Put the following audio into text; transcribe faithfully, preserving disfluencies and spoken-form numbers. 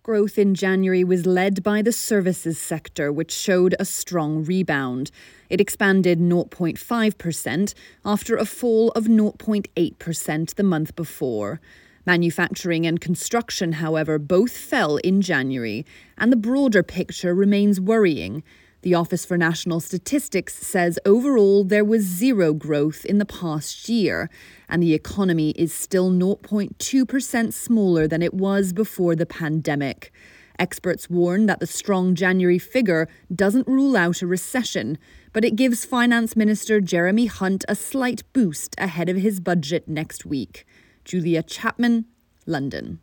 Growth in January was led by the services sector, which showed a strong rebound. It expanded zero point five percent after a fall of zero point eight percent the month before. Manufacturing and construction, however, both fell in January, and the broader picture remains worrying. The Office for National Statistics says overall there was zero growth in the past year, and the economy is still zero point two percent smaller than it was before the pandemic. Experts warn that the strong January figure doesn't rule out a recession, but it gives Finance Minister Jeremy Hunt a slight boost ahead of his budget next week. Julia Chapman, London.